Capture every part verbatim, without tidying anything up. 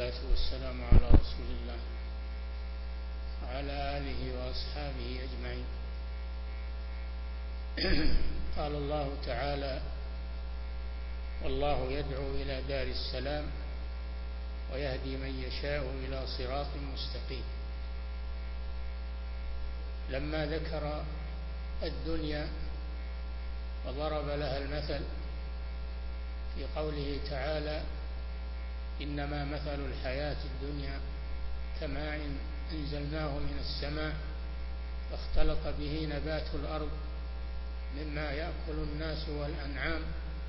والصلاة والسلام على رسول الله وعلى آله وأصحابه أجمعين. قال الله تعالى: والله يدعو إلى دار السلام ويهدي من يشاء إلى صراط مستقيم. لما ذكر الدنيا وضرب لها المثل في قوله تعالى: إنما مثل الحياة الدنيا كماء أنزلناه من السماء فاختلط به نبات الأرض مما يأكل الناس والأنعام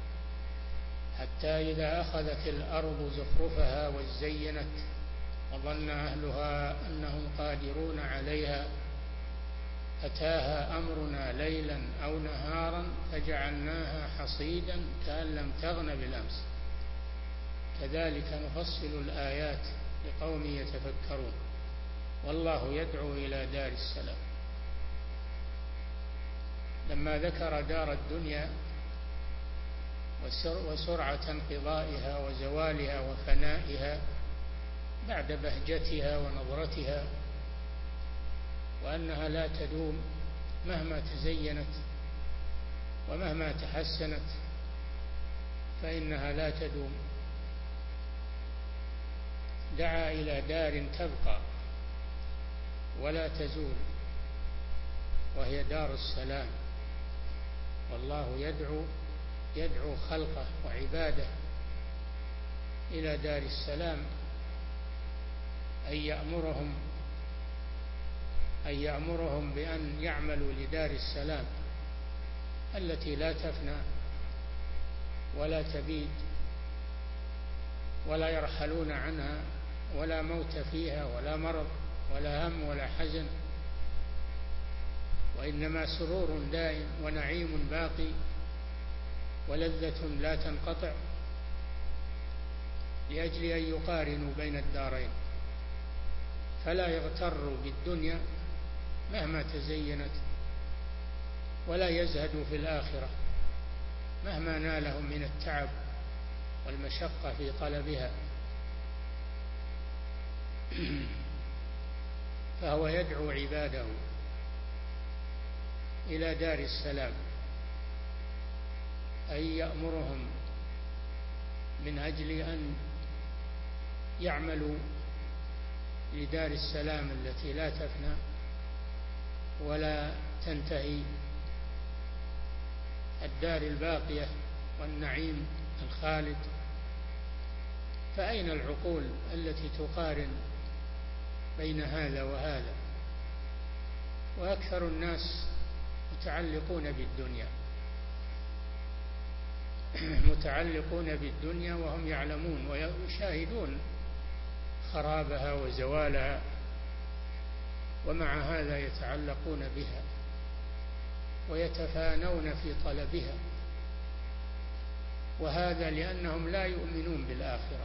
حتى إذا أخذت الأرض زخرفها وزينت وظن أهلها أنهم قادرون عليها أتاها أمرنا ليلا أو نهارا فجعلناها حصيدا كأن لم تغن بالأمس كذلك نفصل الآيات لقوم يتفكرون. والله يدعو إلى دار السلام. لما ذكر دار الدنيا وسرعة انقضائها وزوالها وفنائها بعد بهجتها ونظرتها، وأنها لا تدوم مهما تزينت ومهما تحسنت فإنها لا تدوم، دعا إلى دار تبقى ولا تزول وهي دار السلام. والله يدعو يدعو خلقه وعباده إلى دار السلام، أن يأمرهم أن يأمرهم بأن يعملوا لدار السلام التي لا تفنى ولا تبيد ولا يرحلون عنها ولا موت فيها ولا مرض ولا هم ولا حزن، وإنما سرور دائم ونعيم باقي ولذة لا تنقطع، لأجل أن يقارنوا بين الدارين فلا يغتروا بالدنيا مهما تزينت ولا يزهدوا في الآخرة مهما نالهم من التعب والمشقة في طلبها. فهو يدعو عباده إلى دار السلام، أي يأمرهم من أجل أن يعملوا لدار السلام التي لا تفنى ولا تنتهي، الدار الباقية والنعيم الخالد. فأين العقول التي تقارن بين هذا وهذا؟ وأكثر الناس متعلقون بالدنيا متعلقون بالدنيا وهم يعلمون ويشاهدون خرابها وزوالها، ومع هذا يتعلقون بها ويتفانون في طلبها، وهذا لأنهم لا يؤمنون بالآخرة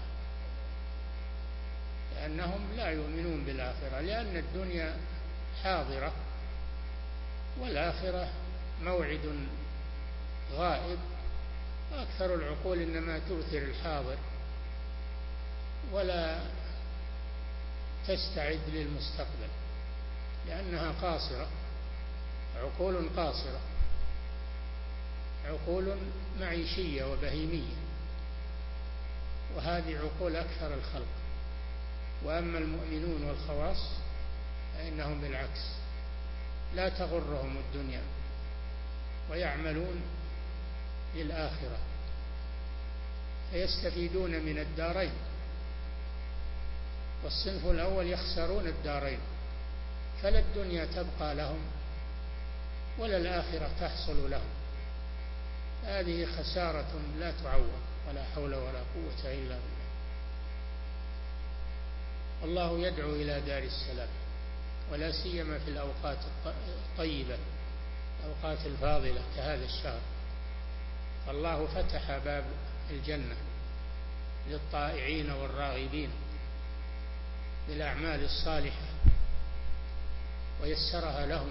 لأنهم لا يؤمنون بالآخرة لأن الدنيا حاضرة والآخرة موعد غائب، وأكثر العقول إنما تؤثر الحاضر ولا تستعد للمستقبل لأنها قاصرة، عقول قاصرة، عقول معيشية وبهيمية، وهذه عقول أكثر الخلق. وأما المؤمنون والخواص فإنهم بالعكس لا تغرهم الدنيا ويعملون للآخرة فيستفيدون من الدارين. والصنف الأول يخسرون الدارين، فلا الدنيا تبقى لهم ولا الآخرة تحصل لهم، هذه خسارة لا تعوض، ولا حول ولا قوة إلا بالله. الله يدعو إلى دار السلام، ولا سيما في الأوقات الطيبة الأوقات الفاضلة كهذا الشهر. الله فتح باب الجنة للطائعين والراغبين بالأعمال الصالحة ويسرها لهم.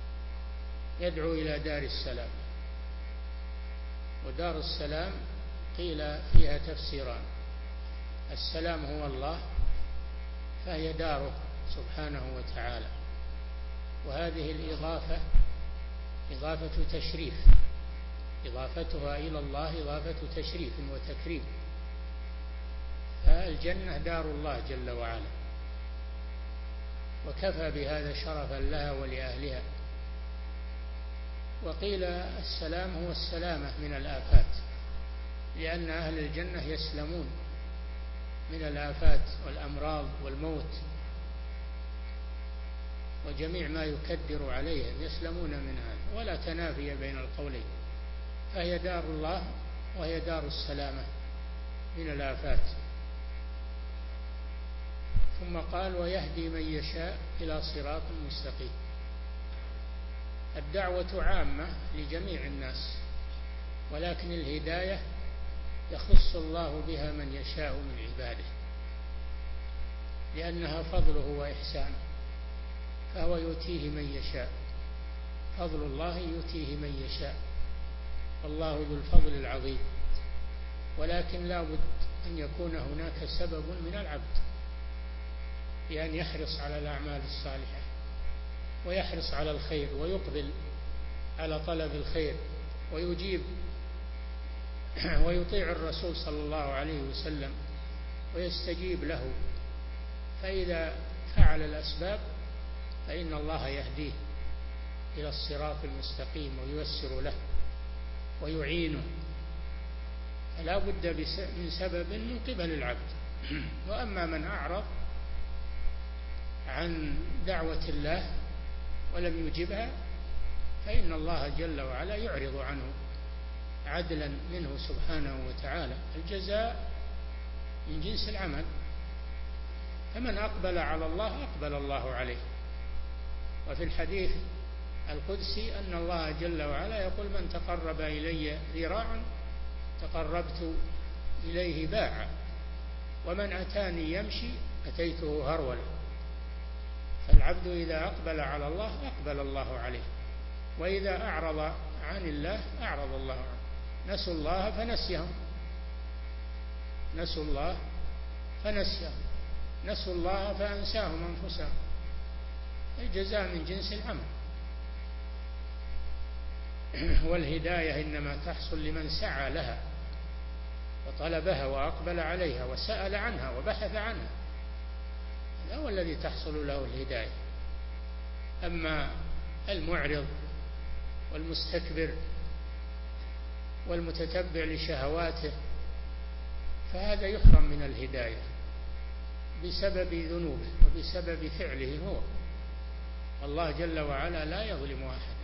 يدعو إلى دار السلام، ودار السلام قيل فيها تفسيران: السلام هو الله، فهي داره سبحانه وتعالى، وهذه الإضافة إضافة تشريف، إضافتها إلى الله إضافة تشريف وتكريم، فالجنة دار الله جل وعلا، وكفى بهذا شرفا لها ولأهلها. وقيل السلام هو السلامة من الآفات، لأن أهل الجنة يسلمون من الآفات والأمراض والموت وجميع ما يكدر عليهم، يسلمون من هذا، ولا تنافي بين القولين، فهي دار الله وهي دار السلامة من الآفات. ثم قال: ويهدي من يشاء إلى صراط مستقيم. الدعوة عامة لجميع الناس، ولكن الهداية يخص الله بها من يشاء من عباده، لأنها فضله وإحسانه، فهو يؤتيه من يشاء، فضل الله يؤتيه من يشاء، والله ذو الفضل العظيم. ولكن لا بد أن يكون هناك سبب من العبد، بأن يحرص على الأعمال الصالحة، ويحرص على الخير، ويقبل على طلب الخير، ويجيب ويطيع الرسول صلى الله عليه وسلم ويستجيب له. فإذا فعل الأسباب فإن الله يهديه إلى الصراط المستقيم وييسر له ويعينه، فلا بد من سبب من قبل العبد. وأما من أعرض عن دعوة الله ولم يجبها فإن الله جل وعلا يعرض عنه عدلا منه سبحانه وتعالى، الجزاء من جنس العمل، فمن أقبل على الله أقبل الله عليه. وفي الحديث القدسي أن الله جل وعلا يقول: من تقرب إلي ذراعا تقربت إليه باعا، ومن أتاني يمشي أتيته هرولا. فالعبد إذا أقبل على الله أقبل الله عليه، وإذا أعرض عن الله أعرض الله عنه. نسوا الله فنسيهم، نسوا الله فنسيهم، نسوا الله فأنساهم أنفسهم. الجزاء من جنس العمل. والهداية إنما تحصل لمن سعى لها وطلبها وأقبل عليها وسأل عنها وبحث عنها، هذا هو الذي تحصل له الهداية. أما المعرض والمستكبر والمتتبع لشهواته فهذا يحرم من الهداية بسبب ذنوبه وبسبب فعله هو. الله جل وعلا لا يظلم أحدا،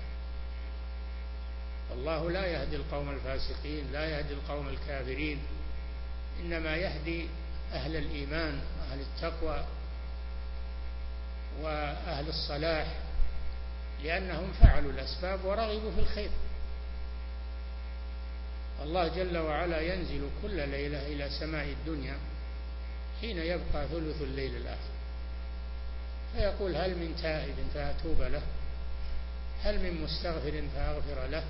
الله لا يهدي القوم الفاسقين، لا يهدي القوم الكافرين، إنما يهدي أهل الإيمان وأهل التقوى وأهل الصلاح، لأنهم فعلوا الأسباب ورغبوا في الخير. الله جل وعلا ينزل كل ليلة إلى سماء الدنيا حين يبقى ثلث الليل الآخر، فيقول: هل من تائب فأتوب له، هل من مستغفر فأغفر له،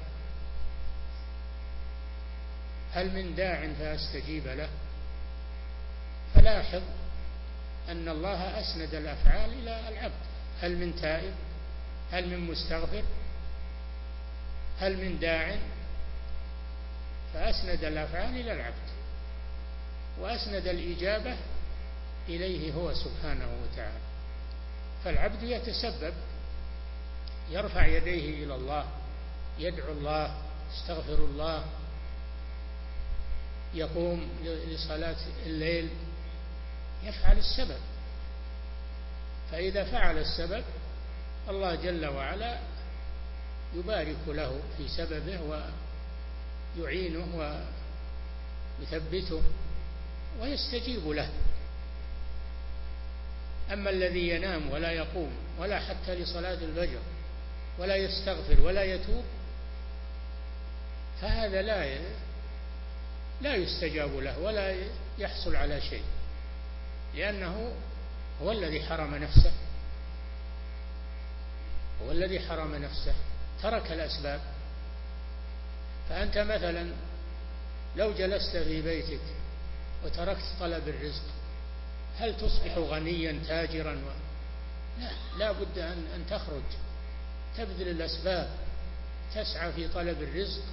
هل من داع فأستجيب له. فلاحظ أن الله أسند الأفعال إلى العبد: هل من تائب، هل من مستغفر، هل من داع، فأسند الأفعال إلى العبد، وأسند الإجابة إليه هو سبحانه وتعالى. فالعبد يتسبب، يرفع يديه إلى الله، يدعو الله، يستغفر الله، يقوم لصلاة الليل، يفعل السبب. فإذا فعل السبب الله جل وعلا يبارك له في سببه ويعينه ويثبته ويستجيب له. أما الذي ينام ولا يقوم ولا حتى لصلاة الفجر ولا يستغفر ولا يتوب فهذا لا لا يستجاب له ولا يحصل على شيء، لأنه هو الذي حرم نفسه، هو الذي حرم نفسه، ترك الأسباب. فأنت مثلا لو جلست في بيتك وتركت طلب الرزق هل تصبح غنيا تاجرا و... لا، لا بد أن, أن تخرج تبذل الأسباب تسعى في طلب الرزق،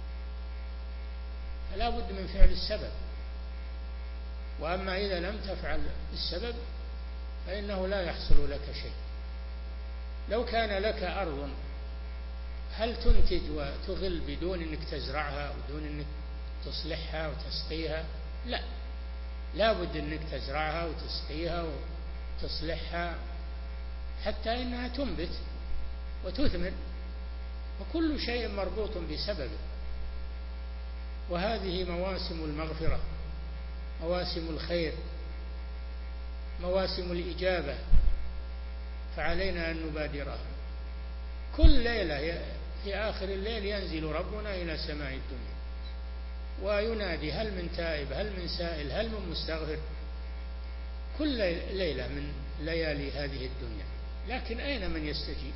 فلا بد من فعل السبب. وأما إذا لم تفعل السبب فإنه لا يحصل لك شيء. لو كان لك أرض هل تنتج وتغل بدون أنك تزرعها بدون أنك تصلحها وتسقيها؟ لا، لا بد أنك تزرعها وتسقيها وتصلحها حتى إنها تنبت وتثمر، وكل شيء مربوط بسببه. وهذه مواسم المغفرة، مواسم الخير، مواسم الإجابة، فعلينا أن نبادرها. كل ليلة في آخر الليل ينزل ربنا إلى سماء الدنيا وينادي هل من تائب، هل من سائل، هل من مستغفر، كل ليلة من ليالي هذه الدنيا. لكن أين من يستجيب؟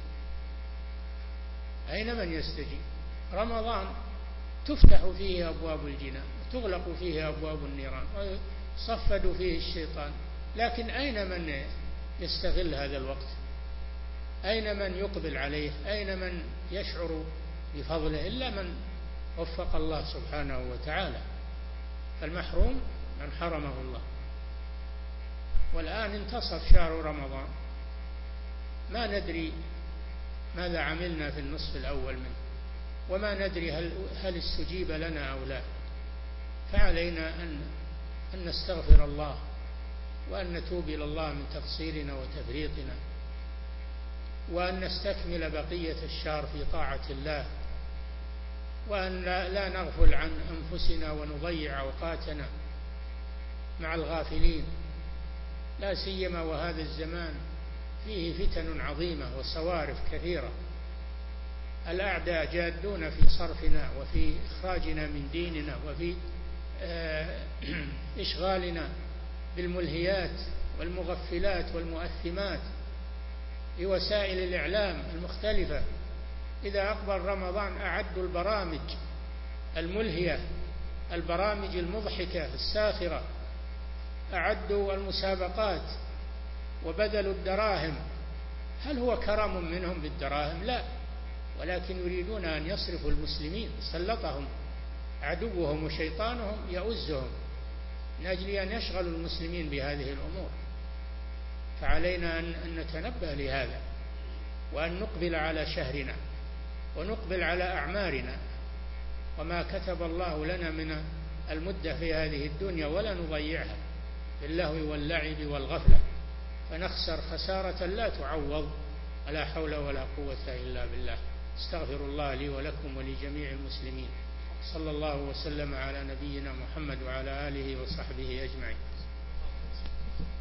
أين من يستجيب؟ رمضان تفتح فيه أبواب الجنان وتغلق فيه أبواب النيران ويصفد فيه الشيطان، لكن أين من يستغل هذا الوقت؟ أين من يقبل عليه؟ أين من يشعر بفضله؟ إلا من وفق الله سبحانه وتعالى. فالمحروم من حرمه الله. والآن انتصف شهر رمضان، ما ندري ماذا عملنا في النصف الأول منه، وما ندري هل, هل استجيب لنا أو لا. فعلينا أن, أن نستغفر الله وأن نتوب إلى الله من تقصيرنا وتفريطنا، وأن نستكمل بقية الشهر في طاعة الله، وأن لا نغفل عن أنفسنا ونضيع أوقاتنا مع الغافلين، لا سيما وهذا الزمان فيه فتن عظيمة وصوارف كثيرة. الأعداء جادون في صرفنا وفي إخراجنا من ديننا وفي إشغالنا بالملهيات والمغفلات والمؤثمات بوسائل الإعلام المختلفة. إذا أقبل رمضان أعدوا البرامج الملهية، البرامج المضحكة الساخرة، أعدوا المسابقات وبذلوا الدراهم. هل هو كرم منهم بالدراهم؟ لا، ولكن يريدون أن يصرفوا المسلمين، سلطهم عدوهم وشيطانهم يؤزهم من أجل أن يشغلوا المسلمين بهذه الأمور. فعلينا أن نتنبه لهذا، وأن نقبل على شهرنا ونقبل على أعمارنا وما كتب الله لنا من المدة في هذه الدنيا، ولا نضيعها باللهو واللعب والغفلة فنخسر خسارة لا تعوض، ولا حول ولا قوة إلا بالله. استغفر الله لي ولكم ولجميع المسلمين. صلى الله وسلم على نبينا محمد وعلى آله وصحبه أجمعين.